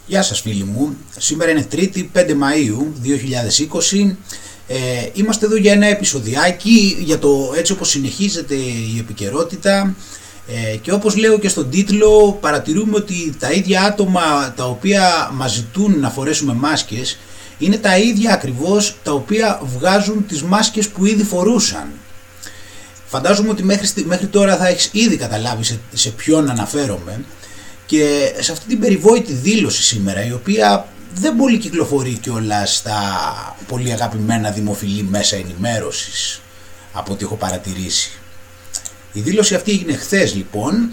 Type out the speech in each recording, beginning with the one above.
Γεια σας φίλοι μου, σήμερα είναι Τρίτη 5 Μαΐου 2020. Είμαστε εδώ για ένα επεισοδιάκι για το έτσι όπως συνεχίζεται η επικαιρότητα και όπως λέω και στον τίτλο, παρατηρούμε ότι τα ίδια άτομα τα οποία μας ζητούν να φορέσουμε μάσκες είναι τα ίδια ακριβώς τα οποία βγάζουν τις μάσκες που ήδη φορούσαν. Φαντάζομαι ότι μέχρι τώρα θα έχεις ήδη καταλάβει σε ποιον αναφέρομαι. Και σε αυτή την περιβόητη δήλωση σήμερα, η οποία δεν πολύ κυκλοφορεί κιόλας στα πολύ αγαπημένα δημοφιλή μέσα ενημέρωσης από ό,τι έχω παρατηρήσει. Η δήλωση αυτή έγινε χθες λοιπόν,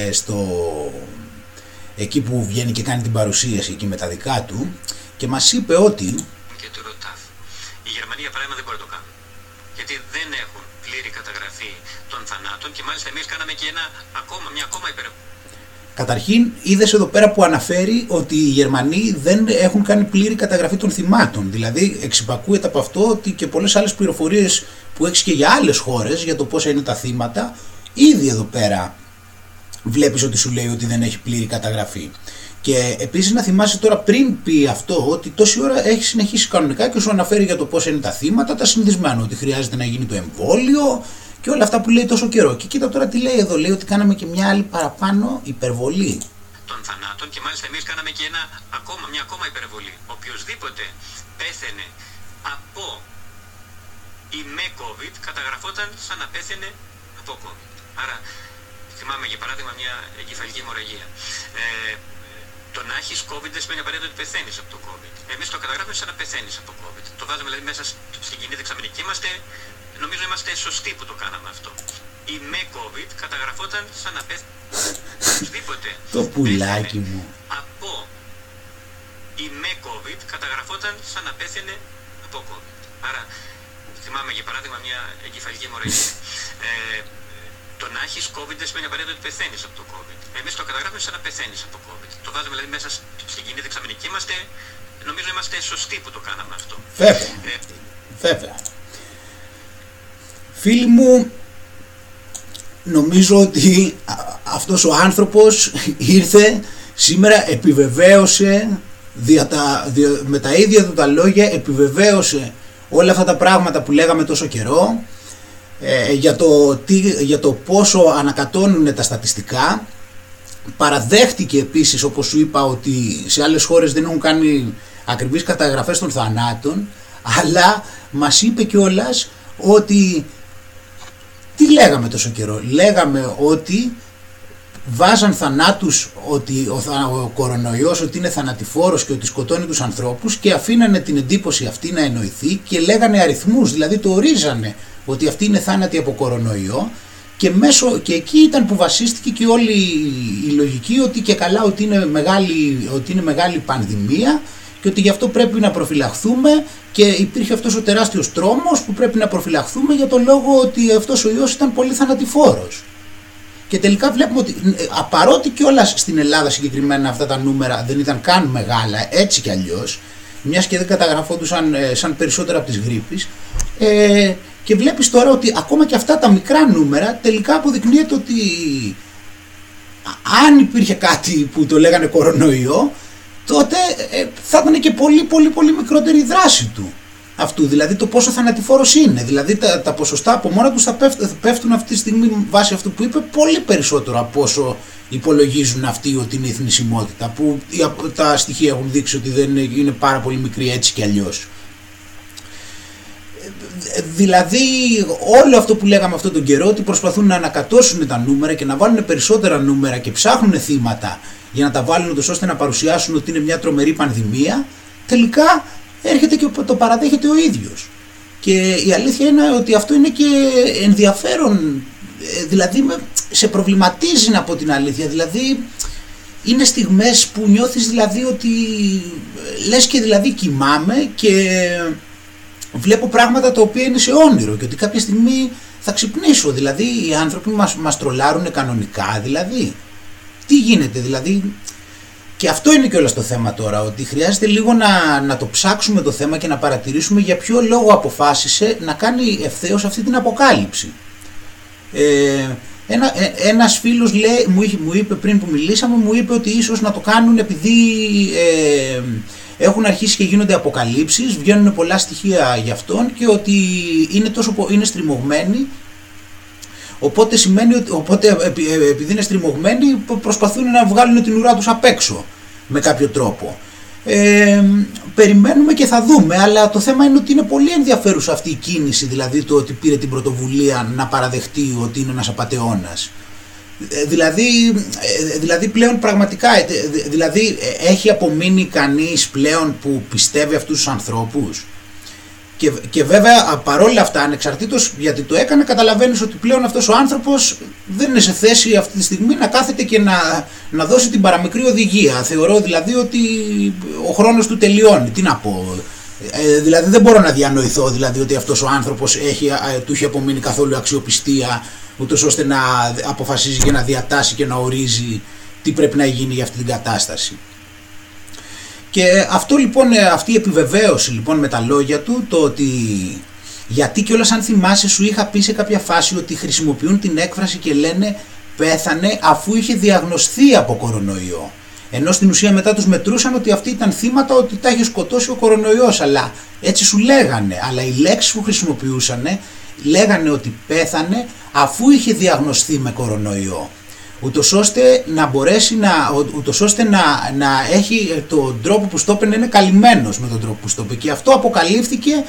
εκεί που βγαίνει και κάνει την παρουσίαση εκεί με τα δικά του, και μας είπε ότι η Γερμανία πράγμα δεν μπορεί να το κάνει, γιατί δεν έχουν πλήρη καταγραφή των θανάτων και μάλιστα εμείς κάναμε και μια ακόμα υπερβολή. Καταρχήν, είδες εδώ πέρα που αναφέρει ότι οι Γερμανοί δεν έχουν κάνει πλήρη καταγραφή των θυμάτων. Δηλαδή, εξυπακούεται από αυτό ότι και πολλές άλλες πληροφορίες που έχεις και για άλλες χώρες για το πόσα είναι τα θύματα, ήδη εδώ πέρα βλέπεις ότι σου λέει ότι δεν έχει πλήρη καταγραφή. Και επίσης να θυμάσαι τώρα, πριν πει αυτό, ότι τόση ώρα έχει συνεχίσει κανονικά και σου αναφέρει για το πόσα είναι τα θύματα, τα συνηθισμένα, ότι χρειάζεται να γίνει το εμβόλιο και όλα αυτά που λέει τόσο καιρό. Και κοίτα τώρα τι λέει εδώ, λέει ότι κάναμε και μια άλλη παραπάνω υπερβολή των θανάτων και μάλιστα εμείς κάναμε και μια ακόμα υπερβολή. Οποιοςδήποτε πέθαινε από ή με COVID καταγραφόταν σαν να πέθαινε από COVID. Άρα θυμάμαι για παράδειγμα μια εγκεφαλική αιμορραγία. Το να έχεις COVID δεν σημαίνει απαραίτητα ότι πεθαίνεις από το COVID. Εμείς το καταγράφουμε σαν να πεθαίνεις από COVID. Το βάζουμε δηλαδή μέσα στην κοινή δεξαμενική. Νομίζω είμαστε σωστοί που το κάναμε αυτό. Η με COVID καταγραφόταν σαν να πέθανε. Το πουλάκι μου. Από η με COVID καταγραφόταν σαν να πέθαινε από COVID. Άρα θυμάμαι για παράδειγμα μια εγκεφαλική αιμορραγία. Το να έχεις COVID δεν σημαίνει απαραίτητα ότι πεθαίνεις από το COVID. Εμείς το καταγράφουμε σαν να πεθαίνεις από COVID. Το βάζουμε δηλαδή μέσα στην κοινή δεξαμενική. Νομίζω είμαστε σωστοί που το κάναμε αυτό. Βέβαια. Φίλοι μου, νομίζω ότι αυτός ο άνθρωπος ήρθε σήμερα, επιβεβαίωσε με τα ίδια του τα λόγια, επιβεβαίωσε όλα αυτά τα πράγματα που λέγαμε τόσο καιρό, για το πόσο ανακατώνουν τα στατιστικά. Παραδέχτηκε επίσης, όπως σου είπα, ότι σε άλλες χώρες δεν έχουν κάνει ακριβείς καταγραφές των θανάτων, αλλά μας είπε κιόλας ότι τι λέγαμε τόσο καιρό. Λέγαμε ότι βάζαν θανάτους, ότι ο κορονοϊός ότι είναι θανατηφόρος και ότι σκοτώνει τους ανθρώπους, και αφήνανε την εντύπωση αυτή να εννοηθεί και λέγανε αριθμούς, δηλαδή το ορίζανε ότι αυτή είναι θάνατοι από κορονοϊό, και εκεί ήταν που βασίστηκε και όλη η λογική ότι και καλά ότι είναι μεγάλη πανδημία και ότι γι' αυτό πρέπει να προφυλαχθούμε, και υπήρχε αυτός ο τεράστιος τρόμος που πρέπει να προφυλαχθούμε για τον λόγο ότι αυτός ο ιός ήταν πολύ θανατηφόρος. Και τελικά βλέπουμε ότι παρότι κιόλας στην Ελλάδα συγκεκριμένα αυτά τα νούμερα δεν ήταν καν μεγάλα έτσι κι αλλιώς, μιας και δεν καταγραφόντουσαν σαν περισσότερα από τις γρίπης, και βλέπεις τώρα ότι ακόμα και αυτά τα μικρά νούμερα τελικά αποδεικνύεται ότι αν υπήρχε κάτι που το λέγανε κορονοϊό, τότε θα ήταν και πολύ μικρότερη η δράση του αυτού, δηλαδή το πόσο θανατηφόρος είναι. Δηλαδή τα ποσοστά από μόνα τους θα πέφτουν αυτή τη στιγμή, βάσει αυτού που είπε, πολύ περισσότερο από όσο υπολογίζουν αυτοί ότι είναι η θνησιμότητα, που τα στοιχεία έχουν δείξει ότι δεν είναι πάρα πολύ μικρή έτσι κι αλλιώς. Δηλαδή όλο αυτό που λέγαμε αυτόν τον καιρό, ότι προσπαθούν να ανακατώσουν τα νούμερα και να βάλουν περισσότερα νούμερα και ψάχνουν θύματα για να τα βάλουν ώστε να παρουσιάσουν ότι είναι μια τρομερή πανδημία, τελικά έρχεται και το παραδέχεται ο ίδιος. Και η αλήθεια είναι ότι αυτό είναι και ενδιαφέρον, δηλαδή σε προβληματίζει, να πω την αλήθεια. Δηλαδή είναι στιγμές που νιώθεις δηλαδή ότι λες και δηλαδή κοιμάμαι και βλέπω πράγματα τα οποία είναι σε όνειρο και ότι κάποια στιγμή θα ξυπνήσω. Δηλαδή οι άνθρωποι μας τρολάρουν κανονικά, δηλαδή τι γίνεται δηλαδή. Και αυτό είναι κιόλας το θέμα τώρα, ότι χρειάζεται λίγο να το ψάξουμε το θέμα και να παρατηρήσουμε για ποιο λόγο αποφάσισε να κάνει ευθέως αυτή την αποκάλυψη. Ένας φίλος μου είπε πριν που μιλήσαμε, μου είπε ότι ίσως να το κάνουν επειδή έχουν αρχίσει και γίνονται αποκαλύψεις, βγαίνουν πολλά στοιχεία γι' αυτόν και ότι είναι στριμωγμένοι. Οπότε επειδή είναι στριμωγμένοι προσπαθούν να βγάλουν την ουρά τους απ' έξω με κάποιο τρόπο. Περιμένουμε και θα δούμε, αλλά το θέμα είναι ότι είναι πολύ ενδιαφέρουσα αυτή η κίνηση, δηλαδή το ότι πήρε την πρωτοβουλία να παραδεχτεί ότι είναι ένας απατεώνας. Δηλαδή πλέον πραγματικά, δηλαδή έχει απομείνει κανείς πλέον που πιστεύει αυτούς τους ανθρώπους. Και βέβαια παρόλα αυτά, ανεξαρτήτως γιατί το έκανε, καταλαβαίνεις ότι πλέον αυτός ο άνθρωπος δεν είναι σε θέση αυτή τη στιγμή να κάθεται και να δώσει την παραμικρή οδηγία. Θεωρώ δηλαδή ότι ο χρόνος του τελειώνει. Τι να πω. Δηλαδή δεν μπορώ να διανοηθώ δηλαδή, ότι αυτός ο άνθρωπος του έχει απομείνει καθόλου αξιοπιστία, ούτως ώστε να αποφασίζει και να διατάσει και να ορίζει τι πρέπει να γίνει για αυτή την κατάσταση. Και αυτό λοιπόν, αυτή η επιβεβαίωση λοιπόν με τα λόγια του, το ότι γιατί κιόλας αν θυμάσαι σου είχα πει σε κάποια φάση ότι χρησιμοποιούν την έκφραση και λένε πέθανε αφού είχε διαγνωστεί από κορονοϊό. Ενώ στην ουσία μετά τους μετρούσαν ότι αυτοί ήταν θύματα, ότι τα είχε σκοτώσει ο κορονοϊός, αλλά έτσι σου λέγανε. Αλλά οι λέξεις που χρησιμοποιούσαν λέγανε ότι πέθανε αφού είχε διαγνωστεί με κορονοϊό. Ούτως ώστε να μπορέσει να έχει τον τρόπο που στο έπαιρνε, είναι καλυμμένος με τον τρόπο που στο έπαιρνε. Και αυτό αποκαλύφθηκε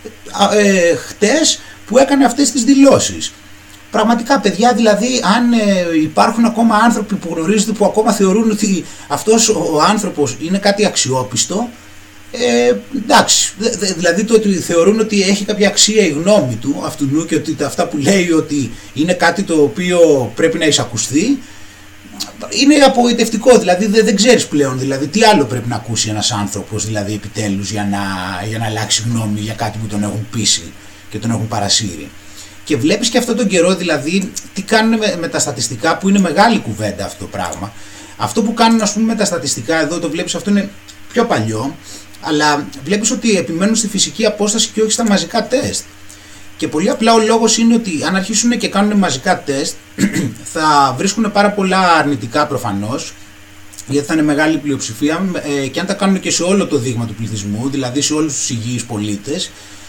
χτες που έκανε αυτές τις δηλώσεις. Πραγματικά παιδιά, δηλαδή αν υπάρχουν ακόμα άνθρωποι που γνωρίζετε που ακόμα θεωρούν ότι αυτός ο άνθρωπος είναι κάτι αξιόπιστο, εντάξει, δηλαδή το ότι θεωρούν ότι έχει κάποια αξία η γνώμη του αυτού και ότι αυτά που λέει ότι είναι κάτι το οποίο πρέπει να εισακουστεί, είναι απογοητευτικό. Δηλαδή δεν ξέρεις πλέον δηλαδή, τι άλλο πρέπει να ακούσει ένας άνθρωπος δηλαδή, επιτέλους για να αλλάξει γνώμη για κάτι που τον έχουν πείσει και τον έχουν παρασύρει. Και βλέπεις και αυτόν τον καιρό δηλαδή τι κάνουν με τα στατιστικά, που είναι μεγάλη κουβέντα αυτό το πράγμα. Αυτό που κάνουν ας πούμε με τα στατιστικά εδώ, το βλέπεις, αυτό είναι πιο παλιό, αλλά βλέπεις ότι επιμένουν στη φυσική απόσταση και όχι στα μαζικά τεστ. Και πολύ απλά ο λόγος είναι ότι αν αρχίσουν και κάνουν μαζικά τεστ θα βρίσκουν πάρα πολλά αρνητικά προφανώς, γιατί θα είναι μεγάλη πλειοψηφία, και αν τα κάνουν και σε όλο το δείγμα του πληθυσμού, δηλαδή σε όλους τους υγιείς πολίτες,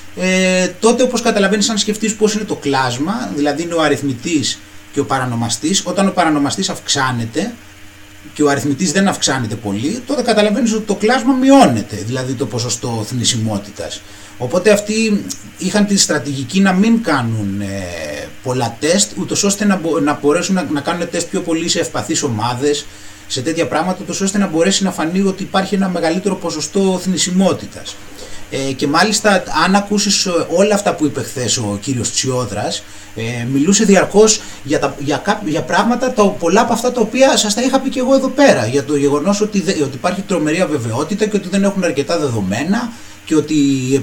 τότε όπως καταλαβαίνεις, αν σκεφτείς πώς είναι το κλάσμα, δηλαδή είναι ο αριθμητής και ο παρανομαστής, όταν ο παρανομαστής αυξάνεται και ο αριθμητής δεν αυξάνεται πολύ, τότε καταλαβαίνεις ότι το κλάσμα μειώνεται, δηλαδή το ποσοστό θνησιμότητας. Οπότε αυτοί είχαν τη στρατηγική να μην κάνουν πολλά τεστ, ούτως ώστε να μπορέσουν να κάνουν τεστ πιο πολύ σε ευπαθείς ομάδες, σε τέτοια πράγματα, ούτως ώστε να μπορέσει να φανεί ότι υπάρχει ένα μεγαλύτερο ποσοστό θνησιμότητας. Και μάλιστα αν ακούσεις όλα αυτά που είπε χθες ο κύριος Τσιόδρας, μιλούσε διαρκώς για πράγματα, πολλά από αυτά τα οποία σας τα είχα πει και εγώ εδώ πέρα, για το γεγονός ότι υπάρχει τρομερή αβεβαιότητα και ότι δεν έχουν αρκετά δεδομένα και ότι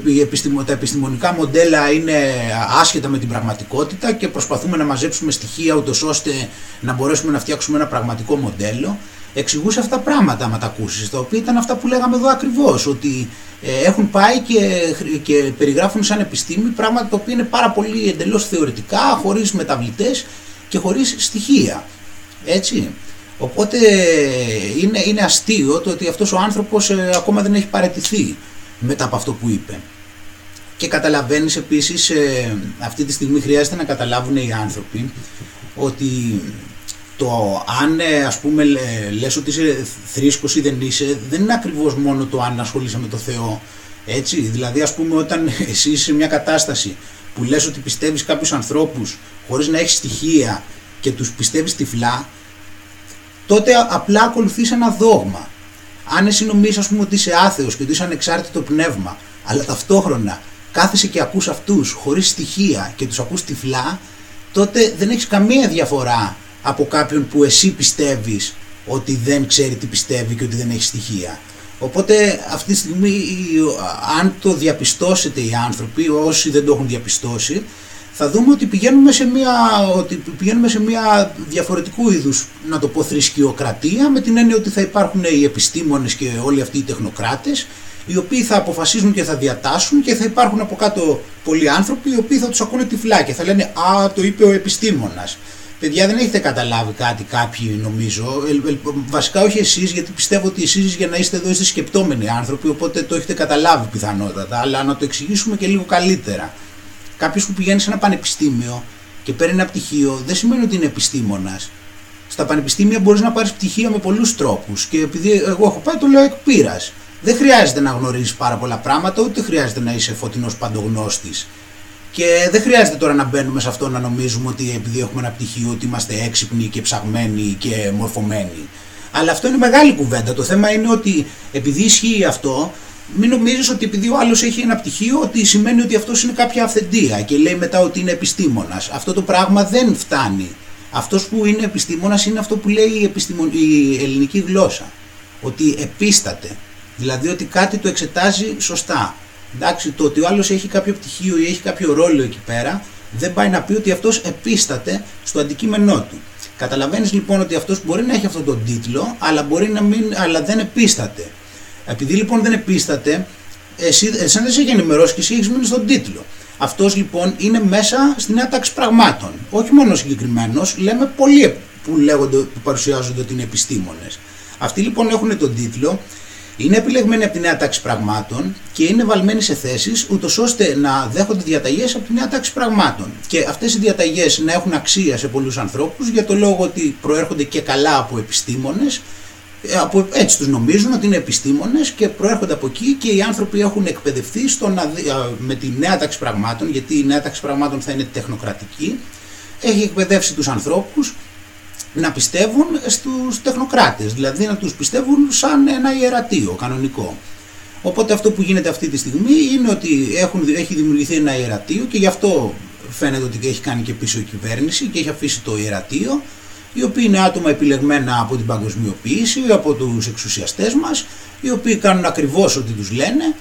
τα επιστημονικά μοντέλα είναι άσχετα με την πραγματικότητα και προσπαθούμε να μαζέψουμε στοιχεία ούτως ώστε να μπορέσουμε να φτιάξουμε ένα πραγματικό μοντέλο. Εξηγούσε αυτά τα πράγματα, άμα τα ακούσεις, τα οποία ήταν αυτά που λέγαμε εδώ ακριβώς, ότι έχουν πάει και περιγράφουν σαν επιστήμη πράγματα τα οποία είναι πάρα πολύ εντελώς θεωρητικά, χωρίς μεταβλητές και χωρίς στοιχεία. Έτσι. Οπότε είναι αστείο το ότι αυτός ο άνθρωπος ακόμα δεν έχει παραιτηθεί μετά από αυτό που είπε. Και καταλαβαίνεις επίσης, αυτή τη στιγμή χρειάζεται να καταλάβουν οι άνθρωποι ότι το αν ας πούμε λες ότι είσαι θρήσκος ή δεν είσαι, δεν είναι ακριβώς μόνο το αν ασχολείσαι με το Θεό. Έτσι, δηλαδή ας πούμε όταν εσύ είσαι σε μια κατάσταση που λες ότι πιστεύεις κάποιους ανθρώπους χωρίς να έχεις στοιχεία και τους πιστεύεις τυφλά, τότε απλά ακολουθείς ένα δόγμα. Αν εσύ νομίζεις ας πούμε ότι είσαι άθεος και ότι είσαι ανεξάρτητο πνεύμα, αλλά ταυτόχρονα κάθεσαι και ακούς αυτούς χωρίς στοιχεία και τους ακούς τυφλά, τότε δεν έχεις καμία διαφορά από κάποιον που εσύ πιστεύεις ότι δεν ξέρει τι πιστεύει και ότι δεν έχει στοιχεία. Οπότε αυτή τη στιγμή, αν το διαπιστώσετε οι άνθρωποι, όσοι δεν το έχουν διαπιστώσει, θα δούμε ότι πηγαίνουμε σε μια διαφορετικού είδους, να το πω, θρησκειοκρατία, με την έννοια ότι θα υπάρχουν οι επιστήμονες και όλοι αυτοί οι τεχνοκράτες, οι οποίοι θα αποφασίζουν και θα διατάσσουν, και θα υπάρχουν από κάτω πολλοί άνθρωποι οι οποίοι θα τους ακούνε τυφλά και θα λένε «Α, το είπε ο επιστήμονας». Παιδιά, δεν έχετε καταλάβει κάτι κάποιοι, νομίζω. Βασικά όχι εσείς, γιατί πιστεύω ότι εσείς για να είστε εδώ είστε σκεπτόμενοι άνθρωποι, οπότε το έχετε καταλάβει πιθανότατα. Αλλά να το εξηγήσουμε και λίγο καλύτερα. Κάποιος που πηγαίνει σε ένα πανεπιστήμιο και παίρνει ένα πτυχίο, δεν σημαίνει ότι είναι επιστήμονας. Στα πανεπιστήμια μπορείς να πάρεις πτυχίο με πολλούς τρόπους. Και επειδή εγώ έχω πάει, το λέω εκ πείρας. Δεν χρειάζεται να γνωρίζεις πάρα πολλά πράγματα, ούτε χρειάζεται να είσαι φωτεινός παντογνώστης. Και δεν χρειάζεται τώρα να μπαίνουμε σε αυτό να νομίζουμε ότι επειδή έχουμε ένα πτυχίο ότι είμαστε έξυπνοι και ψαγμένοι και μορφωμένοι. Αλλά αυτό είναι μεγάλη κουβέντα. Το θέμα είναι ότι επειδή ισχύει αυτό, μην νομίζεις ότι επειδή ο άλλος έχει ένα πτυχίο ότι σημαίνει ότι αυτός είναι κάποια αυθεντία και λέει μετά ότι είναι επιστήμονας. Αυτό το πράγμα δεν φτάνει. Αυτός που είναι επιστήμονας είναι αυτό που λέει η ελληνική γλώσσα. Ότι επίσταται. Δηλαδή ότι κάτι το εξετάζει σωστά. Εντάξει, το ότι ο άλλος έχει κάποιο πτυχίο ή έχει κάποιο ρόλο εκεί πέρα δεν πάει να πει ότι αυτός επίσταται στο αντικείμενό του. Καταλαβαίνεις λοιπόν ότι αυτός μπορεί να έχει αυτόν τον τίτλο, αλλά δεν επίσταται. Επειδή λοιπόν δεν επίσταται, εσένα δεν σε έχει ενημερώσει και εσύ έχεις μείνει στον τίτλο. Αυτός λοιπόν είναι μέσα στη νέα τάξη πραγμάτων. Όχι μόνο συγκεκριμένος, λέμε πολλοί που παρουσιάζονται ότι είναι επιστήμονες. Αυτοί λοιπόν έχουν τον τίτλο. Είναι επιλεγμένοι από τη νέα τάξη πραγμάτων και είναι βαλμένοι σε θέσεις ούτως ώστε να δέχονται διαταγές από τη νέα τάξη πραγμάτων. Και αυτές οι διαταγές να έχουν αξία σε πολλούς ανθρώπους για το λόγο ότι προέρχονται και καλά από επιστήμονες, έτσι τους νομίζουν ότι είναι επιστήμονες και προέρχονται από εκεί και οι άνθρωποι έχουν εκπαιδευτεί με τη νέα τάξη πραγμάτων, γιατί η νέα τάξη πραγμάτων θα είναι τεχνοκρατική, έχει εκπαιδεύσει τους ανθρώπους να πιστεύουν στους τεχνοκράτες, δηλαδή να τους πιστεύουν σαν ένα ιερατείο κανονικό. Οπότε αυτό που γίνεται αυτή τη στιγμή είναι ότι έχει δημιουργηθεί ένα ιερατείο και γι' αυτό φαίνεται ότι έχει κάνει και πίσω η κυβέρνηση και έχει αφήσει το ιερατείο, οι οποίοι είναι άτομα επιλεγμένα από την παγκοσμιοποίηση, από τους εξουσιαστές μας, οι οποίοι κάνουν ακριβώς ό,τι τους λένε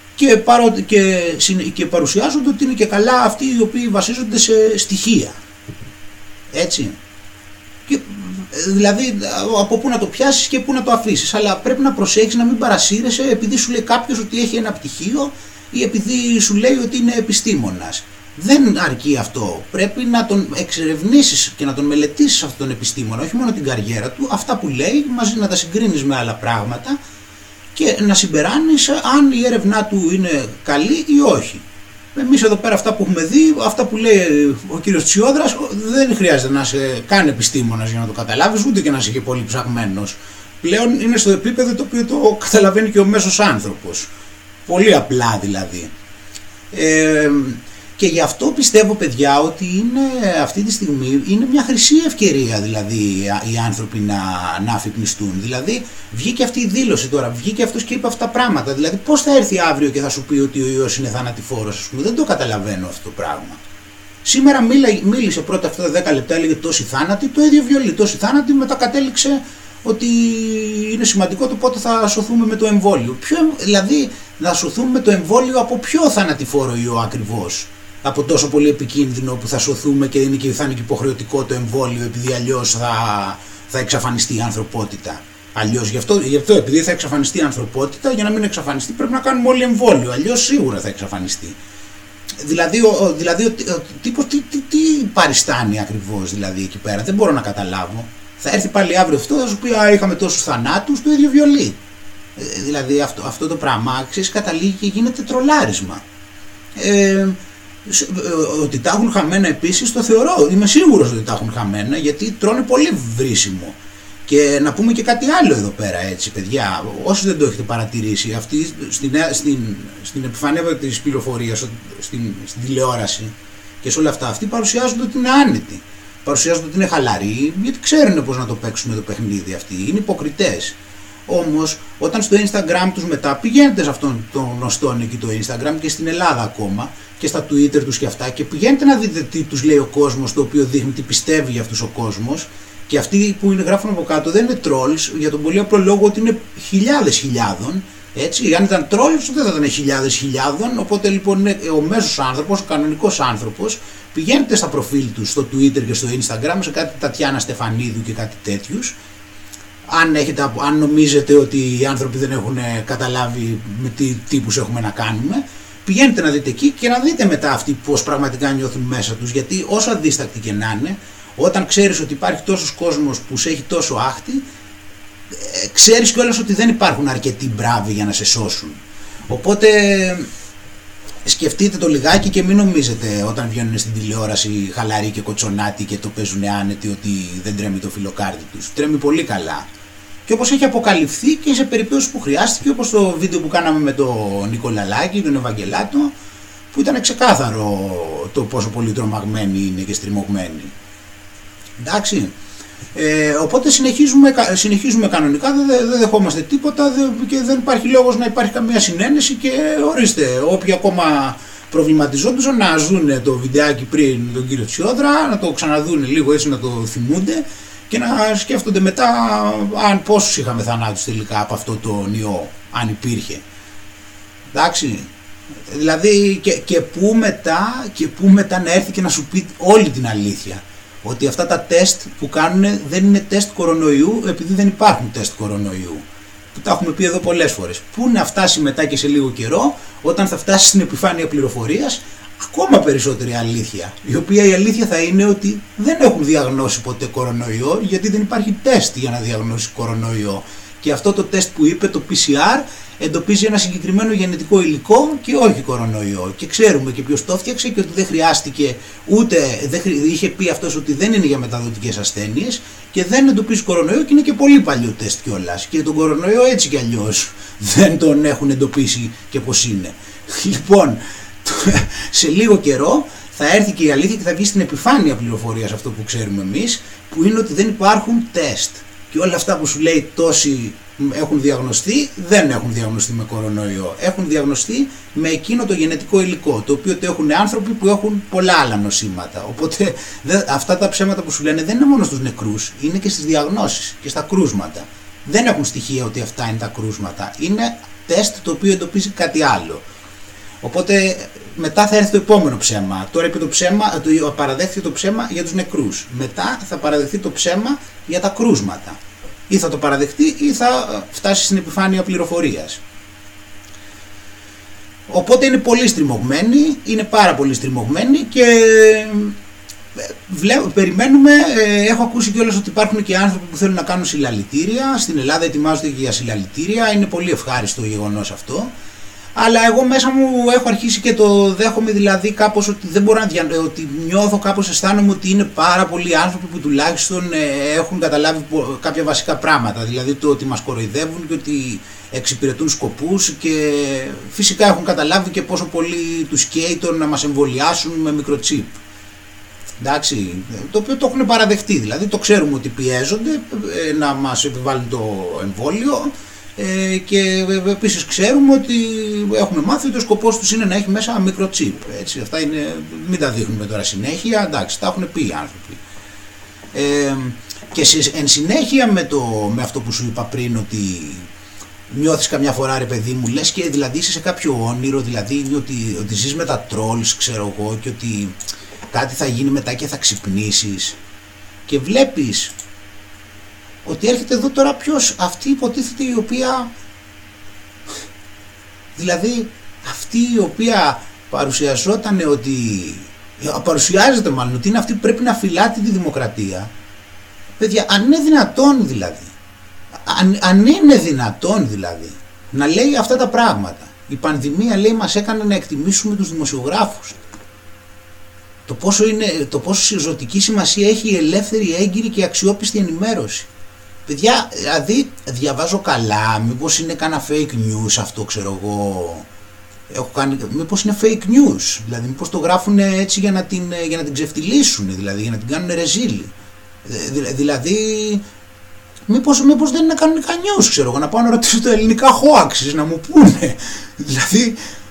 και παρουσιάζονται ότι είναι και καλά αυτοί οι οποίοι βασίζονται σε στοιχεία. Έτσι. Και, δηλαδή από πού να το πιάσεις και πού να το αφήσεις, αλλά πρέπει να προσέχεις να μην παρασύρεσαι επειδή σου λέει κάποιος ότι έχει ένα πτυχίο ή επειδή σου λέει ότι είναι επιστήμονας. Δεν αρκεί αυτό, πρέπει να τον εξερευνήσεις και να τον μελετήσεις αυτόν τον επιστήμονα, όχι μόνο την καριέρα του, αυτά που λέει μαζί να τα συγκρίνεις με άλλα πράγματα και να συμπεράνεις αν η έρευνά του είναι καλή ή όχι. Εμείς εδώ πέρα αυτά που έχουμε δει, αυτά που λέει ο κύριος Τσιόδρας, δεν χρειάζεται να είσαι καν επιστήμονας για να το καταλάβεις, ούτε και να είσαι και πολύ ψαγμένος. Πλέον είναι στο επίπεδο το οποίο το καταλαβαίνει και ο μέσος άνθρωπος. Πολύ απλά δηλαδή. Και γι' αυτό πιστεύω, παιδιά, ότι είναι, αυτή τη στιγμή είναι μια χρυσή ευκαιρία δηλαδή οι άνθρωποι να αφυπνιστούν. Δηλαδή βγήκε αυτή η δήλωση τώρα, βγήκε αυτός και είπε αυτά τα πράγματα. Δηλαδή πώς θα έρθει αύριο και θα σου πει ότι ο ιός είναι θανατηφόρος, ας πούμε. Δεν το καταλαβαίνω αυτό το πράγμα. Σήμερα μίλησε πρώτα αυτά τα 10 λεπτά, έλεγε τόσοι θάνατοι, το ίδιο βιολί, τόσοι θάνατοι, μετά κατέληξε ότι είναι σημαντικό το πότε θα σωθούμε με το εμβόλιο. Δηλαδή να σωθούμε με το εμβόλιο από ποιο θανατηφόρο ιό ακριβώς? Από τόσο πολύ επικίνδυνο που θα σωθούμε και θα είναι και υποχρεωτικό το εμβόλιο, επειδή αλλιώς θα εξαφανιστεί η ανθρωπότητα. Αλλιώς γι' αυτό επειδή θα εξαφανιστεί η ανθρωπότητα, για να μην εξαφανιστεί πρέπει να κάνουμε όλοι εμβόλιο, αλλιώς σίγουρα θα εξαφανιστεί. Δηλαδή ο τύπος τι παριστάνει ακριβώς δηλαδή εκεί πέρα, δεν μπορώ να καταλάβω. Θα έρθει πάλι αύριο αυτό, θα σου πει είχαμε τόσους θανάτους, το ίδιο βιολί. Δηλαδή αυτό το πράγμα καταλήγει και γίνεται τρολάρισμα. Ότι τα έχουν χαμένα επίσης το θεωρώ, είμαι σίγουρος ότι τα έχουν χαμένα, γιατί τρώνε πολύ βρίσιμο. Και να πούμε και κάτι άλλο εδώ πέρα, έτσι παιδιά, όσοι δεν το έχετε παρατηρήσει, αυτοί στην επιφανία της πληροφορίας, στην τηλεόραση και σε όλα αυτά, αυτοί παρουσιάζονται ότι είναι άνετοι, παρουσιάζονται ότι είναι χαλαροί, γιατί ξέρουν πώς να το παίξουν το παιχνίδι αυτοί, είναι υποκριτές. Όμως όταν στο Instagram τους μετά, πηγαίνετε σε αυτόν τον γνωστόν εκεί το Instagram και στην Ελλάδα ακόμα και στα Twitter τους και αυτά, και πηγαίνετε να δείτε τι τους λέει ο κόσμος, το οποίο δείχνει τι πιστεύει για αυτούς ο κόσμος, και αυτοί που γράφουν από κάτω δεν είναι trolls, για τον πολύ απλό λόγο ότι είναι χιλιάδες χιλιάδων, έτσι. Αν ήταν trolls δεν θα ήταν χιλιάδες χιλιάδων, οπότε λοιπόν είναι ο μέσος άνθρωπος, ο κανονικός άνθρωπος. Πηγαίνετε στα προφίλ τους στο Twitter και στο Instagram, σε κάτι Τατιάνα Στεφανίδου και κάτι τέτοιους. Αν νομίζετε ότι οι άνθρωποι δεν έχουν καταλάβει με τι τύπους έχουμε να κάνουμε, πηγαίνετε να δείτε εκεί και να δείτε μετά αυτοί πώς πραγματικά νιώθουν μέσα τους, γιατί όσο αδίστακτοι και να είναι, Όταν ξέρεις ότι υπάρχει τόσος κόσμος που σε έχει τόσο άχτη, ξέρεις κιόλας ότι δεν υπάρχουν αρκετοί μπράβοι για να σε σώσουν. Οπότε σκεφτείτε το λιγάκι και μην νομίζετε όταν βγαίνουν στην τηλεόραση χαλαροί και κοτσονάτοι και το παίζουν άνετοι ότι δεν τρέμει το φιλοκάρδι τους. Τρέμει πολύ καλά. Και όπως έχει αποκαλυφθεί και σε περιπτώσεις που χρειάστηκε, όπως το βίντεο που κάναμε με τον Νικολαλάκη, τον Ευαγγελάτο, που ήταν ξεκάθαρο το πόσο πολύ τρομαγμένοι είναι και στριμωγμένοι. Εντάξει. Οπότε συνεχίζουμε κανονικά, δεν δεχόμαστε τίποτα και δεν υπάρχει λόγος να υπάρχει καμία συνένεση και ορίστε, όποιοι ακόμα προβληματιζόντουσαν να δουν το βιντεάκι πριν τον κύριο Τσιόδρα, να το ξαναδούν λίγο έτσι, να το θυμούνται και να σκέφτονται μετά αν πόσους είχαμε θανάτους τελικά από αυτό το ιό, αν υπήρχε. Εντάξει. Δηλαδή και πού μετά να έρθει και να σου πει όλη την αλήθεια. Ότι αυτά τα τεστ που κάνουν δεν είναι τεστ κορονοϊού επειδή δεν υπάρχουν τεστ κορονοϊού. Που τα έχουμε πει εδώ πολλές φορές. Πού να φτάσει μετά και σε λίγο καιρό, όταν θα φτάσει στην επιφάνεια πληροφορίας, ακόμα περισσότερη αλήθεια. Η οποία η αλήθεια θα είναι ότι δεν έχουν διαγνώσει ποτέ κορονοϊό, γιατί δεν υπάρχει τεστ για να διαγνώσει κορονοϊό. Και αυτό το τεστ που είπε, το PCR, εντοπίζει ένα συγκεκριμένο γενετικό υλικό και όχι κορονοϊό. Και ξέρουμε και ποιος το φτιάξε και ότι δεν χρειάστηκε είχε πει αυτός ότι δεν είναι για μεταδοτικές ασθένειες και δεν εντοπίζει κορονοϊό και είναι και πολύ παλιό τεστ κιόλας. Και τον κορονοϊό έτσι κι αλλιώς δεν τον έχουν εντοπίσει και πώς είναι. Λοιπόν, σε λίγο καιρό θα έρθει και η αλήθεια και θα βγει στην επιφάνεια πληροφορίας αυτό που ξέρουμε εμείς, που είναι ότι δεν υπάρχουν τεστ. Και όλα αυτά που σου λέει τόσοι έχουν διαγνωστεί, δεν έχουν διαγνωστεί με κορονοϊό. Έχουν διαγνωστεί με εκείνο το γενετικό υλικό, το οποίο το έχουν άνθρωποι που έχουν πολλά άλλα νοσήματα. Οπότε αυτά τα ψέματα που σου λένε δεν είναι μόνο στους νεκρούς, είναι και στις διαγνώσεις και στα κρούσματα. Δεν έχουν στοιχεία ότι αυτά είναι τα κρούσματα. Είναι τεστ το οποίο εντοπίζει κάτι άλλο. Οπότε μετά θα έρθει το επόμενο ψέμα. Τώρα είπε παραδέχθηκε το ψέμα για τους νεκρούς. Μετά θα παραδεχθεί το ψέμα για τα κρούσματα. Ή θα το παραδεχτεί ή θα φτάσει στην επιφάνεια πληροφορίας. Οπότε είναι πολύ στριμωγμένοι, είναι πάρα πολύ στριμωγμένοι και περιμένουμε. Έχω ακούσει κιόλας ότι υπάρχουν και άνθρωποι που θέλουν να κάνουν συλλαλητήρια. Στην Ελλάδα ετοιμάζονται και για συλλαλητήρια, είναι πολύ ευχάριστο γεγονός αυτό. Αλλά εγώ μέσα μου έχω αρχίσει και το δέχομαι, δηλαδή κάπως ότι δεν μπορώ να ότι νιώθω κάπως, αισθάνομαι ότι είναι πάρα πολλοί άνθρωποι που τουλάχιστον έχουν καταλάβει κάποια βασικά πράγματα. Δηλαδή το ότι μας κοροϊδεύουν και ότι εξυπηρετούν σκοπούς και φυσικά έχουν καταλάβει και πόσο πολύ τους καίει το να μας εμβολιάσουν με μικροτσίπ. Εντάξει, το οποίο το έχουν παραδεχτεί, δηλαδή το ξέρουμε ότι πιέζονται να μας επιβάλλουν το εμβόλιο. Και επίσης ξέρουμε ότι έχουμε μάθει ότι ο σκοπός τους είναι να έχει μέσα μικροτσίπ. Έτσι, αυτά είναι, μην τα δείχνουμε τώρα συνέχεια, εντάξει, τα έχουν πει οι άνθρωποι. Και εν συνέχεια με αυτό που σου είπα πριν, ότι νιώθεις καμιά φορά, ρε παιδί μου, λες και δηλαδή είσαι σε κάποιο όνειρο, δηλαδή ότι ζεις με τα trolls, ξέρω εγώ, και ότι κάτι θα γίνει μετά και θα ξυπνήσεις και βλέπεις ότι έρχεται εδώ τώρα ποιος, αυτή υποτίθεται η οποία, δηλαδή αυτή η οποία παρουσιαζόταν ότι, παρουσιάζεται μάλλον ότι είναι αυτή που πρέπει να φυλάται τη δημοκρατία. Παιδιά, αν είναι δυνατόν δηλαδή, αν είναι δυνατόν δηλαδή να λέει αυτά τα πράγματα. Η πανδημία, λέει, μας έκανε να εκτιμήσουμε τους δημοσιογράφους. Το πόσο ζωτική σημασία έχει η ελεύθερη, έγκυρη και αξιόπιστη ενημέρωση. Παιδιά, δηλαδή διαβάζω καλά, μήπως είναι κανένα fake news αυτό, ξέρω εγώ, μήπως είναι fake news, δηλαδή μήπως το γράφουν έτσι για να την ξεφτυλίσουν, δηλαδή για να την κάνουν ρεζίλη, δηλαδή μήπως δεν είναι κανονικά news, ξέρω εγώ, να πάω να ρωτήσω το ελληνικά hoaxes να μου πούνε, δηλαδή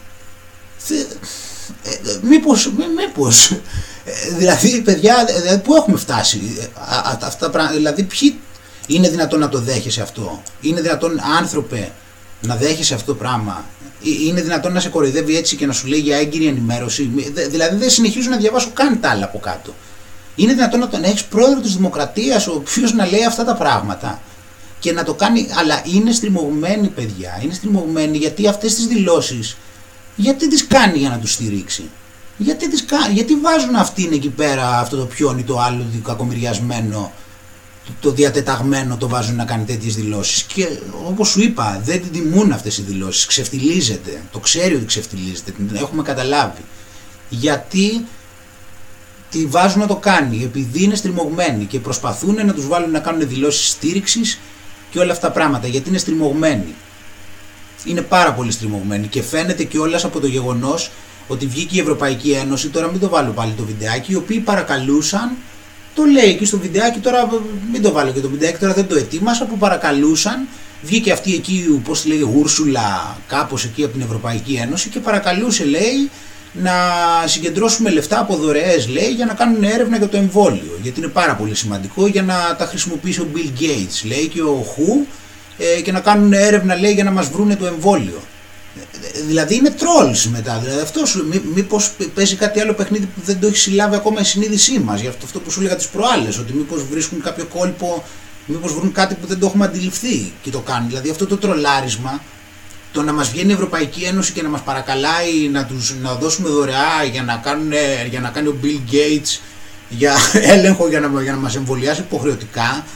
μήπως δηλαδή παιδιά, πού έχουμε φτάσει αυτά πράγματα, δηλαδή ποιοι είναι δυνατόν να το δέχεσαι αυτό, είναι δυνατόν, άνθρωπε, να δέχεσαι αυτό το πράγμα, είναι δυνατόν να σε κοροϊδεύει έτσι και να σου λέει για έγκυρη ενημέρωση, δηλαδή δεν συνεχίζω να διαβάσω καν τα άλλα από κάτω. Είναι δυνατόν να τον έχεις πρόεδρο της δημοκρατίας, ο οποίος να λέει αυτά τα πράγματα και να το κάνει, αλλά είναι στριμωγμένοι, παιδιά, είναι στριμωγμένοι, γιατί αυτές τις δηλώσεις, γιατί τις κάνει για να τους στηρίξει. γιατί βάζουν αυτήν εκεί πέρα αυτό το πιόνι, το άλλο το κακομοιριασμένο, το διατεταγμένο, το βάζουν να κάνει τέτοιες δηλώσεις? Και όπως σου είπα, δεν την τιμούν αυτές οι δηλώσεις, ξεφτιλίζεται, το ξέρει ότι ξεφτιλίζεται, την έχουμε καταλάβει. Γιατί τη βάζουν να το κάνει? Επειδή είναι στριμωγμένοι και προσπαθούν να τους βάλουν να κάνουν δηλώσεις στήριξης και όλα αυτά τα πράγματα, γιατί είναι στριμωγμένοι. Είναι πάρα πολύ στριμωγμένοι και φαίνεται κιόλας από το γεγονός ότι βγήκε η Ευρωπαϊκή Ένωση, τώρα μην το βάλω πάλι το βιντεάκι, οι οποίοι παρακαλούσαν, το λέει εκεί στο βιντεάκι, τώρα μην το βάλω και το βιντεάκι, τώρα δεν το ετοίμασα, που παρακαλούσαν, βγήκε αυτή εκεί, πώς λέει, Ούρσουλα, κάπως εκεί από την Ευρωπαϊκή Ένωση και παρακαλούσε, λέει, να συγκεντρώσουμε λεφτά από δωρεές, λέει, για να κάνουν έρευνα για το εμβόλιο, γιατί είναι πάρα πολύ σημαντικό, για να τα χρησιμοποιήσει ο Bill Gates, λέει, και ο Who, και να κάνουν έρευνα, λέει, για να μας βρούνε το εμβόλιο. Δηλαδή είναι trolls μετά. Δηλαδή μήπως παίζει κάτι άλλο παιχνίδι που δεν το έχει συλλάβει ακόμα η συνείδησή μας. Γι' αυτό που σου έλεγα τις προάλλες, ότι μήπως βρίσκουν κάποιο κόλπο, μήπως βρουν κάτι που δεν το έχουμε αντιληφθεί και το κάνουν. Δηλαδή αυτό το τρολάρισμα, το να μας βγαίνει η Ευρωπαϊκή Ένωση και να μας παρακαλάει να δώσουμε δωρεά για να κάνει ο Bill Gates για έλεγχο, για να μας εμβολιάσει υποχρεωτικά,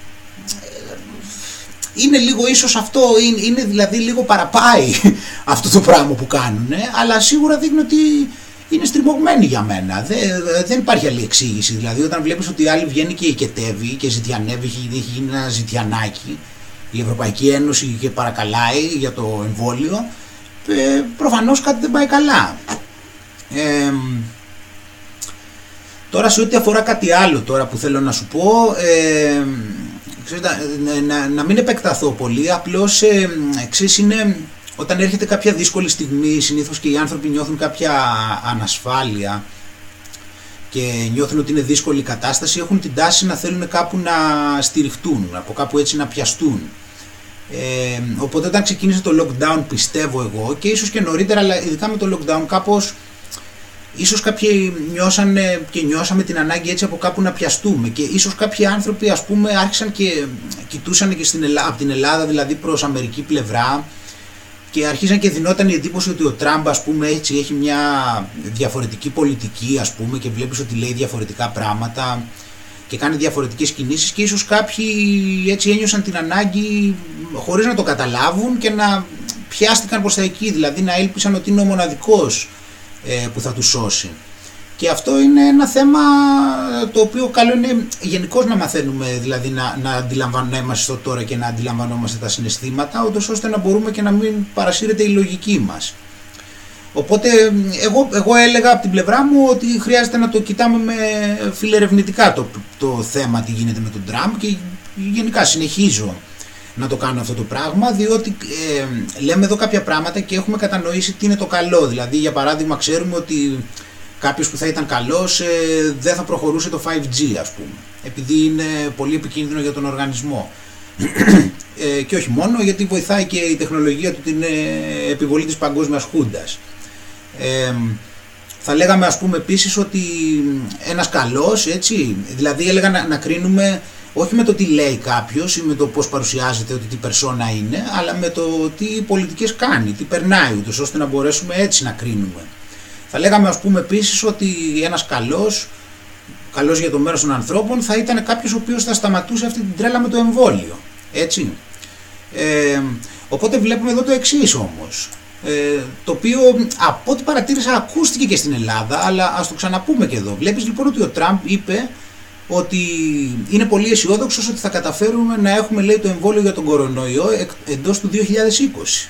είναι λίγο ίσως αυτό, είναι δηλαδή λίγο παραπάει αυτό το πράγμα που κάνουν, αλλά σίγουρα δείχνει ότι είναι στριμωγμένοι για μένα. Δεν υπάρχει άλλη εξήγηση. Δηλαδή όταν βλέπεις ότι η άλλη βγαίνει και οικετεύει και ζητιανεύει, έχει γίνει ένα ζητιανάκι η Ευρωπαϊκή Ένωση και παρακαλάει για το εμβόλιο, προφανώς κάτι δεν πάει καλά. Τώρα σε ό,τι αφορά κάτι άλλο τώρα που θέλω να σου πω, να μην επεκταθώ πολύ, απλώς εξής είναι, όταν έρχεται κάποια δύσκολη στιγμή, συνήθως και οι άνθρωποι νιώθουν κάποια ανασφάλεια και νιώθουν ότι είναι δύσκολη η κατάσταση, έχουν την τάση να θέλουν κάπου να στηριχτούν, από κάπου έτσι να πιαστούν. Οπότε όταν ξεκίνησε το lockdown, πιστεύω εγώ, και ίσως και νωρίτερα, αλλά ειδικά με το lockdown κάπως, ίσως κάποιοι νιώσανε και νιώσαμε την ανάγκη έτσι από κάπου να πιαστούμε, και ίσως κάποιοι άνθρωποι, ας πούμε, άρχισαν και κοιτούσαν και από την Ελλάδα, δηλαδή προς αμερική πλευρά, και αρχίσαν και δινόταν η εντύπωση ότι ο Τραμπ, ας πούμε, έτσι έχει μια διαφορετική πολιτική, ας πούμε, και βλέπεις ότι λέει διαφορετικά πράγματα και κάνει διαφορετικές κινήσεις, και ίσως κάποιοι έτσι ένιωσαν την ανάγκη χωρίς να το καταλάβουν και να πιάστηκαν προς τα εκεί, δηλαδή να έλπισαν ότι είναι ο μοναδικός που θα τους σώσει. Και αυτό είναι ένα θέμα το οποίο καλό είναι γενικώς να μαθαίνουμε, δηλαδή να αντιλαμβανόμαστε στο τώρα και να αντιλαμβανόμαστε τα συναισθήματα, ώστε να μπορούμε και να μην παρασύρεται η λογική μας. Οπότε εγώ έλεγα από την πλευρά μου ότι χρειάζεται να το κοιτάμε με φιλερευνητικά το θέμα τι γίνεται με τον Τραμπ, και γενικά συνεχίζω να το κάνω αυτό το πράγμα, διότι λέμε εδώ κάποια πράγματα και έχουμε κατανοήσει τι είναι το καλό. Δηλαδή, για παράδειγμα, ξέρουμε ότι κάποιος που θα ήταν καλός δεν θα προχωρούσε το 5G, ας πούμε, επειδή είναι πολύ επικίνδυνο για τον οργανισμό. Και όχι μόνο, γιατί βοηθάει και η τεχνολογία του την επιβολή της παγκόσμιας χούντας. Θα λέγαμε, ας πούμε, επίσης ότι ένας καλός, έτσι, δηλαδή έλεγα να κρίνουμε όχι με το τι λέει κάποιος ή με το πώς παρουσιάζεται, ότι τι περσόνα είναι, αλλά με το τι πολιτικές κάνει, τι περνάει, ούτως ώστε να μπορέσουμε έτσι να κρίνουμε. Θα λέγαμε, ας πούμε, επίσης ότι ένας καλός για το μέρος των ανθρώπων θα ήταν κάποιος ο οποίος θα σταματούσε αυτή την τρέλα με το εμβόλιο, έτσι. Οπότε βλέπουμε εδώ το εξής όμως, το οποίο από ό,τι παρατήρησα ακούστηκε και στην Ελλάδα, αλλά ας το ξαναπούμε και εδώ. Βλέπεις λοιπόν ότι ο Τραμπ είπε ότι είναι πολύ αισιόδοξος ότι θα καταφέρουμε να έχουμε, λέει, το εμβόλιο για τον κορονοϊό εντός του 2020.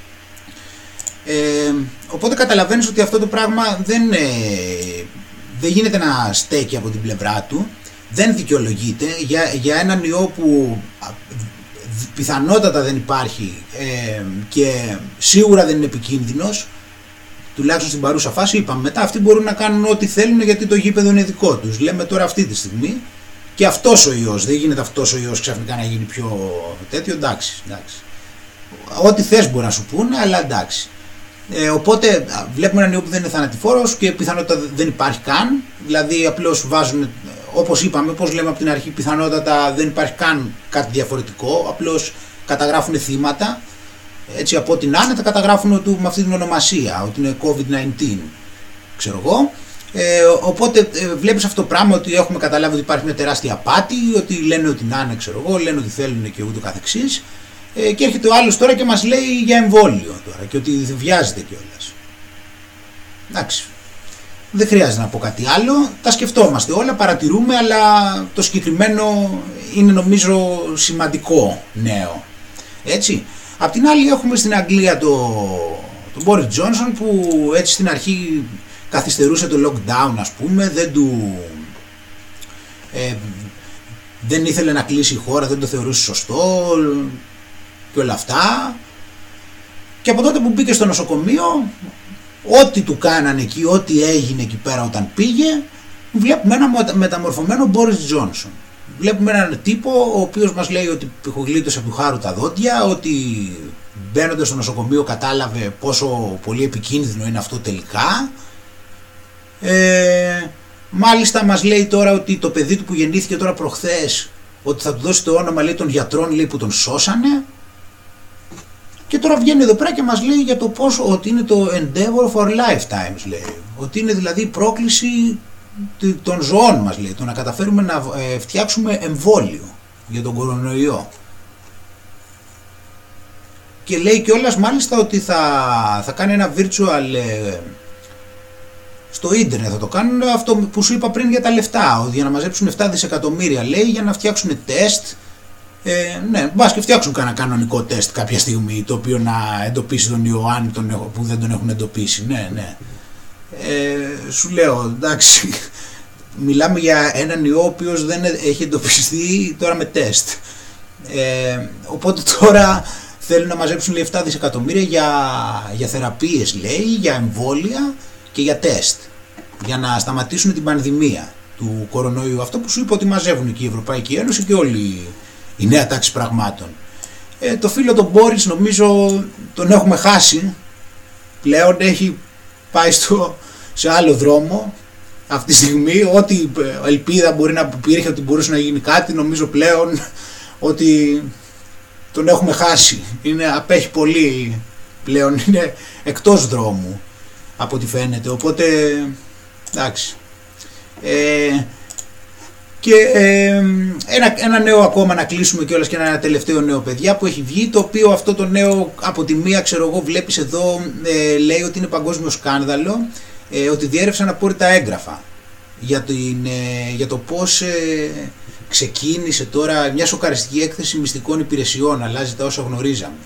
Οπότε καταλαβαίνεις ότι αυτό το πράγμα δεν γίνεται να στέκει από την πλευρά του, δεν δικαιολογείται για έναν ιό που πιθανότατα δεν υπάρχει και σίγουρα δεν είναι επικίνδυνος, τουλάχιστον στην παρούσα φάση. Είπαμε, μετά αυτοί μπορούν να κάνουν ό,τι θέλουν γιατί το γήπεδο είναι δικό τους. Λέμε τώρα αυτή τη στιγμή, και αυτός ο ιός, δεν γίνεται αυτός ο ιός ξαφνικά να γίνει πιο τέτοιο, εντάξει. Ό,τι θες μπορεί να σου πούνε, αλλά εντάξει. Οπότε βλέπουμε έναν ιό που δεν είναι θανατηφόρος και πιθανότητα δεν υπάρχει καν, δηλαδή απλώς βάζουν, όπως είπαμε, όπως λέμε από την αρχή, πιθανότατα δεν υπάρχει καν κάτι διαφορετικό, απλώς καταγράφουν θύματα, έτσι, από ό,τι να είναι τα καταγράφουν με αυτή την ονομασία, ότι είναι COVID-19. ξέρω εγώ. Οπότε βλέπεις αυτό το πράγμα, ότι έχουμε καταλάβει ότι υπάρχει μια τεράστια απάτη, ότι λένε ότι να είναι, ξέρω εγώ, λένε ότι θέλουν και ούτω καθεξής. Και έρχεται ο άλλος τώρα και μας λέει για εμβόλιο τώρα και ότι βιάζεται κιόλας. Εντάξει. Δεν χρειάζεται να πω κάτι άλλο, τα σκεφτόμαστε όλα, παρατηρούμε, αλλά το συγκεκριμένο είναι νομίζω σημαντικό νέο. Έτσι. Απ' την άλλη έχουμε στην Αγγλία τον Μπόρις Τζόνσον, που έτσι στην αρχή καθυστερούσε το lockdown, ας πούμε, δεν ήθελε να κλείσει η χώρα, δεν το θεωρούσε σωστό και όλα αυτά. Και από τότε που μπήκε στο νοσοκομείο, ό,τι του κάνανε εκεί, ό,τι έγινε εκεί πέρα όταν πήγε, βλέπουμε ένα μεταμορφωμένο Μπόρις Τζόνσον. Βλέπουμε έναν τύπο ο οποίος μας λέει ότι γλίτωσε από του χάρου τα δόντια, ότι μπαίνοντας στο νοσοκομείο κατάλαβε πόσο πολύ επικίνδυνο είναι αυτό τελικά. Μάλιστα μας λέει τώρα ότι το παιδί του που γεννήθηκε τώρα προχθές, ότι θα του δώσει το όνομα, λέει, των γιατρών, λέει, που τον σώσανε. Και τώρα βγαίνει εδώ πέρα και μας λέει για το πόσο, ότι είναι το endeavor for lifetimes, λέει. Ότι είναι δηλαδή η πρόκληση των ζωών μας, λέει, το να καταφέρουμε να φτιάξουμε εμβόλιο για τον κορονοϊό. Και λέει κιόλας μάλιστα ότι θα κάνει ένα virtual, στο ίντερνετ θα το κάνουν, αυτό που σου είπα πριν για τα λεφτά, για να μαζέψουν 7 δισεκατομμύρια, λέει, για να φτιάξουν τεστ. Ναι, μπας και φτιάξουν κανένα κανονικό τεστ κάποια στιγμή, το οποίο να εντοπίσει τον Ιωάννη που δεν τον έχουν εντοπίσει. Ναι. Σου λέω, εντάξει, μιλάμε για έναν ιό ο οποίος δεν έχει εντοπιστεί τώρα με τεστ. Οπότε τώρα θέλουν να μαζέψουν, λέει, 7 δισεκατομμύρια για θεραπείες, λέει, για εμβόλια και για τεστ, για να σταματήσουν την πανδημία του κορονοϊού. Αυτό που σου είπα, ότι μαζεύουν και η Ευρωπαϊκή Ένωση και όλοι η νέα τάξη πραγμάτων. Το φίλο τον Μπόρις νομίζω τον έχουμε χάσει πλέον, έχει πάει σε άλλο δρόμο αυτή τη στιγμή. Ό,τι ελπίδα μπορεί να υπήρχε ότι μπορούσε να γίνει κάτι, νομίζω πλέον ότι τον έχουμε χάσει. Απέχει πολύ πλέον, είναι εκτός δρόμου από ό,τι φαίνεται, οπότε εντάξει. Και ένα νέο ακόμα να κλείσουμε κιόλας, και ένα τελευταίο νέο, παιδιά, που έχει βγει, το οποίο αυτό το νέο από τη μία, ξέρω εγώ, βλέπεις εδώ, λέει ότι είναι παγκόσμιο σκάνδαλο, ότι διέρευσαν απόρριτα έγγραφα για το πώς ξεκίνησε τώρα μια σοκαριστική έκθεση μυστικών υπηρεσιών, αλλάζει τα όσα γνωρίζαμε.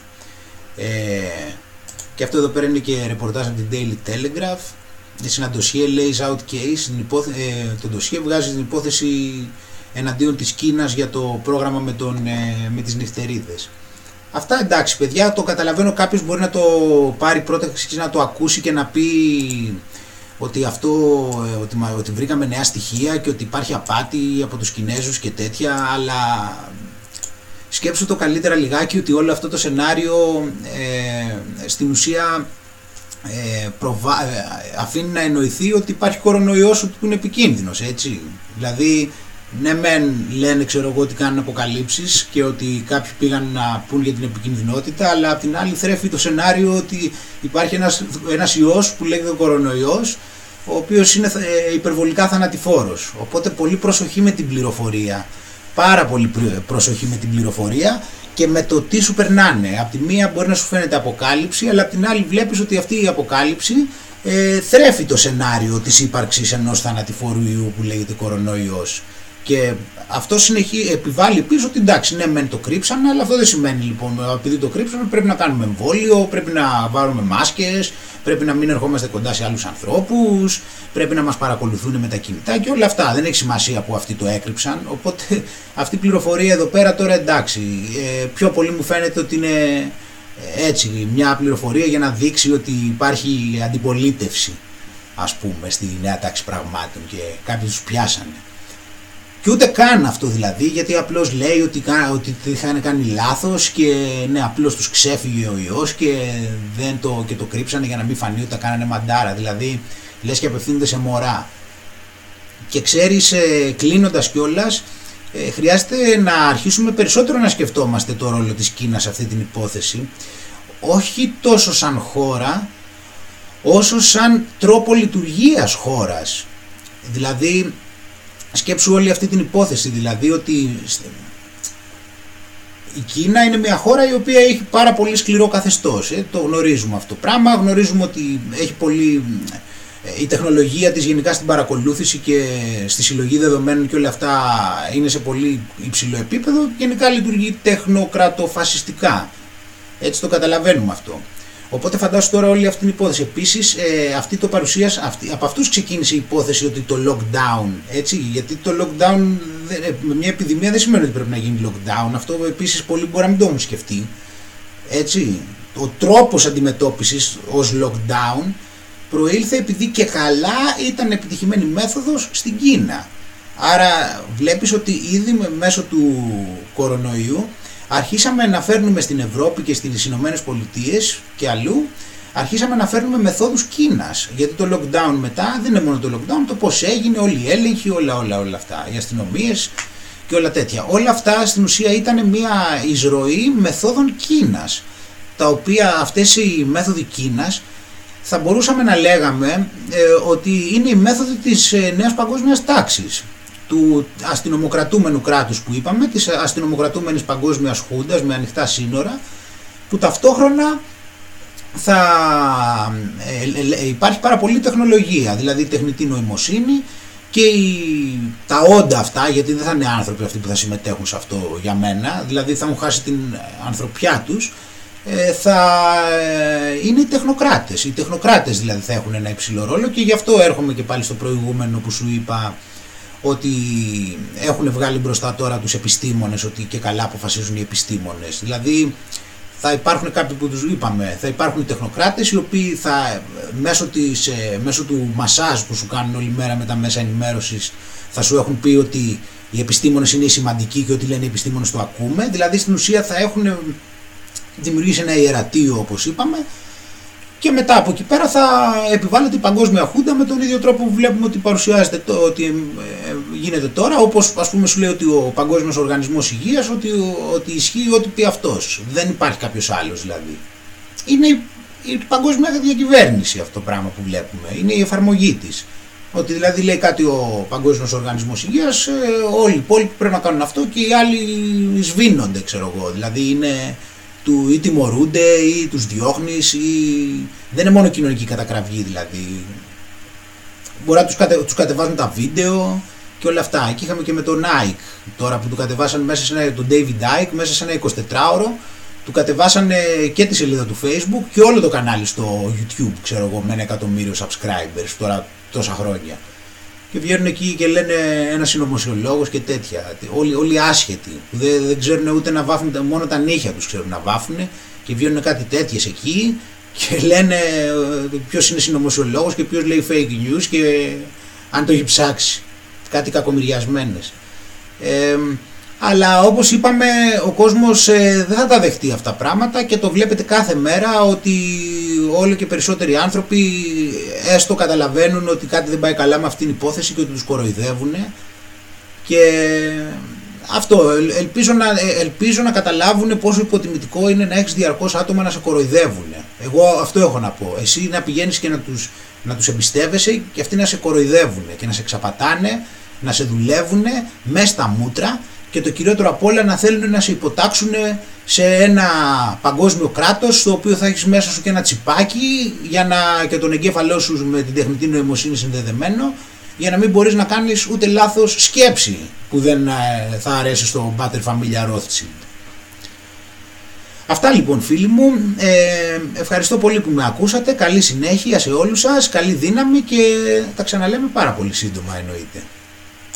Και αυτό εδώ πέρα είναι και ρεπορτάζ από την Daily Telegraph. Σε ένα ντοσιέ lays out case, το ντοσιέ βγάζει την υπόθεση εναντίον της Κίνας για το πρόγραμμα με τις νυχτερίδες. Αυτά, εντάξει παιδιά, το καταλαβαίνω, κάποιος μπορεί να το πάρει πρώτα να το ακούσει και να πει ότι ότι βρήκαμε νέα στοιχεία και ότι υπάρχει απάτη από τους Κινέζους και τέτοια, αλλά σκέψου το καλύτερα λιγάκι ότι όλο αυτό το σενάριο στην ουσία αφήνει να εννοηθεί ότι υπάρχει κορονοϊός που είναι επικίνδυνος, έτσι. Δηλαδή, ναι μεν λένε, ξέρω εγώ, ότι κάνουν αποκαλύψεις και ότι κάποιοι πήγαν να πούν για την επικινδυνότητα, αλλά απ' την άλλη θρέφει το σενάριο ότι υπάρχει ένας ιός που λέγεται κορονοϊός, ο οποίος είναι υπερβολικά θανατηφόρος. Οπότε πολύ προσοχή με την πληροφορία, πάρα πολύ προσοχή με την πληροφορία και με το τι σου περνάνε. Απ' τη μία μπορεί να σου φαίνεται αποκάλυψη, αλλά απ' την άλλη βλέπεις ότι αυτή η αποκάλυψη θρέφει το σενάριο της ύπαρξης ενός θανατηφόρου ιού που λέγεται κορονοϊός. Και αυτό επιβάλλει πίσω ότι εντάξει, ναι μεν το κρύψανε, αλλά αυτό δεν σημαίνει λοιπόν, επειδή το κρύψανε πρέπει να κάνουμε εμβόλιο, πρέπει να βάλουμε μάσκες, πρέπει να μην ερχόμαστε κοντά σε άλλους ανθρώπους, πρέπει να μας παρακολουθούν με τα κινητά και όλα αυτά. Δεν έχει σημασία που αυτοί το έκρυψαν, οπότε αυτή η πληροφορία εδώ πέρα τώρα, εντάξει, πιο πολύ μου φαίνεται ότι είναι έτσι μια πληροφορία για να δείξει ότι υπάρχει αντιπολίτευση, ας πούμε, στη νέα τάξη πραγμάτων και κάποιοι τους πιάσανε. Και ούτε καν αυτό δηλαδή, γιατί απλώς λέει ότι είχαν κάνει λάθος και ναι, απλώς τους ξέφυγε ο ιός και το κρύψανε για να μην φανεί ότι τα κάνανε μαντάρα. Δηλαδή λες και απευθύνονται σε μωρά. Και ξέρεις, κλείνοντας κιόλας, χρειάζεται να αρχίσουμε περισσότερο να σκεφτόμαστε το ρόλο της Κίνας σε αυτή την υπόθεση. Όχι τόσο σαν χώρα, όσο σαν τρόπο λειτουργίας χώρας. Δηλαδή σκέψου όλη αυτή την υπόθεση, δηλαδή ότι η Κίνα είναι μια χώρα η οποία έχει πάρα πολύ σκληρό καθεστώς, το γνωρίζουμε αυτό το πράγμα, γνωρίζουμε ότι έχει πολύ, η τεχνολογία της γενικά στην παρακολούθηση και στη συλλογή δεδομένων και όλα αυτά είναι σε πολύ υψηλό επίπεδο, γενικά λειτουργεί τεχνοκρατοφασιστικά, έτσι το καταλαβαίνουμε αυτό. Οπότε φαντάσου τώρα όλη αυτή την υπόθεση. Επίσης, αυτή το παρουσίασε, από αυτούς ξεκίνησε η υπόθεση ότι το lockdown, έτσι, γιατί το lockdown με μια επιδημία δεν σημαίνει ότι πρέπει να γίνει lockdown. Αυτό επίσης πολλοί μπορεί να μην το έχουν σκεφτεί. Έτσι, ο τρόπος αντιμετώπισης ως lockdown προήλθε επειδή και καλά ήταν επιτυχημένη μέθοδος στην Κίνα. Άρα βλέπεις ότι ήδη μέσω του κορονοϊού αρχίσαμε να φέρνουμε στην Ευρώπη και στις Ηνωμένες Πολιτείες και αλλού, αρχίσαμε να φέρνουμε μεθόδους Κίνας. Γιατί το lockdown μετά δεν είναι μόνο το lockdown, το πώς έγινε, όλοι οι έλεγχοι, όλα αυτά, οι αστυνομίες και όλα τέτοια. Όλα αυτά στην ουσία ήταν μια εισρωή μεθόδων Κίνας, τα οποία αυτές οι μέθοδοι Κίνας θα μπορούσαμε να λέγαμε ότι είναι η μέθοδοι της νέας παγκόσμιας τάξης, του αστυνομοκρατούμενου κράτους που είπαμε, της αστυνομοκρατούμενης παγκόσμιας χούντας με ανοιχτά σύνορα, που ταυτόχρονα θα υπάρχει πάρα πολύ τεχνολογία, δηλαδή τεχνητή νοημοσύνη και τα όντα αυτά, γιατί δεν θα είναι άνθρωποι αυτοί που θα συμμετέχουν σε αυτό για μένα, δηλαδή θα έχουν χάσει την ανθρωπιά τους, θα είναι οι τεχνοκράτες. Οι τεχνοκράτες δηλαδή θα έχουν ένα υψηλό ρόλο και γι' αυτό έρχομαι και πάλι στο προηγούμενο που σου είπα ότι έχουν βγάλει μπροστά τώρα τους επιστήμονες, ότι και καλά αποφασίζουν οι επιστήμονες. Δηλαδή θα υπάρχουν κάποιοι που τους είπαμε, θα υπάρχουν οι τεχνοκράτες οι οποίοι θα μέσω του μασάζ που σου κάνουν όλη μέρα με τα μέσα ενημέρωσης θα σου έχουν πει ότι οι επιστήμονες είναι σημαντικοί και ότι λένε οι επιστήμονες το ακούμε. Δηλαδή στην ουσία θα έχουν δημιουργήσει ένα ιερατείο όπως είπαμε και μετά από εκεί πέρα θα επιβάλλεται η παγκόσμια χούντα με τον ίδιο τρόπο που βλέπουμε ότι παρουσιάζεται, ότι γίνεται τώρα, όπως ας πούμε σου λέει ότι ο Παγκόσμιος Οργανισμός Υγείας ότι ισχύει ό,τι πει αυτός. Δεν υπάρχει κάποιος άλλος δηλαδή. Είναι η παγκόσμια διακυβέρνηση αυτό το πράγμα που βλέπουμε, είναι η εφαρμογή της. Ότι δηλαδή λέει κάτι ο Παγκόσμιος Οργανισμός Υγείας, όλοι οι υπόλοιποι πρέπει να κάνουν αυτό και οι άλλοι σβήνονται, ξέρω εγώ. Δηλαδή είναι ή τιμωρούνται ή τους διώχνεις ή δεν είναι μόνο κοινωνική κατακραυγή δηλαδή. Μπορεί να τους κατεβάζουν τα βίντεο και όλα αυτά. Και είχαμε και με τον Nike τώρα που του κατεβάσαν μέσα σε τον David Icke μέσα σε ένα 24ωρο, του κατεβάσανε και τη σελίδα του Facebook και όλο το κανάλι στο YouTube, ξέρω εγώ, με 1 εκατομμύριο subscribers τώρα τόσα χρόνια. Και βγαίνουν εκεί και λένε ένας συνωμοσιολόγος και τέτοια. Όλοι άσχετοι. Δεν ξέρουν ούτε να βάφουν, μόνο τα νύχια τους ξέρουν να βάφουν. Και βγαίνουν κάτι τέτοιες εκεί και λένε ποιος είναι συνωμοσιολόγος και ποιος λέει fake news και αν το έχει ψάξει. Κάτι κακομοιριασμένες. Αλλά όπως είπαμε, ο κόσμος δεν θα τα δεχτεί αυτά τα πράγματα και το βλέπετε κάθε μέρα ότι όλο και περισσότεροι άνθρωποι έστω καταλαβαίνουν ότι κάτι δεν πάει καλά με αυτήν την υπόθεση και ότι τους κοροϊδεύουν και αυτό, ελπίζω να καταλάβουν πόσο υποτιμητικό είναι να έχεις διαρκώς άτομα να σε κοροϊδεύουν. Εγώ αυτό έχω να πω, εσύ να πηγαίνεις και να τους εμπιστεύεσαι και αυτοί να σε κοροϊδεύουν και να σε ξαπατάνε, να σε δουλεύουν μέσα στα μούτρα και το κυριότερο απ' όλα να θέλουν να σε υποτάξουν σε ένα παγκόσμιο κράτος στο οποίο θα έχεις μέσα σου και ένα τσιπάκι και τον εγκέφαλό σου με την τεχνητή νοημοσύνη συνδεδεμένο για να μην μπορείς να κάνεις ούτε λάθος σκέψη που δεν θα αρέσει στο Pater Familia Rothschild. Αυτά λοιπόν φίλοι μου, ευχαριστώ πολύ που με ακούσατε, καλή συνέχεια σε όλους σας, καλή δύναμη και τα ξαναλέμε πάρα πολύ σύντομα εννοείται.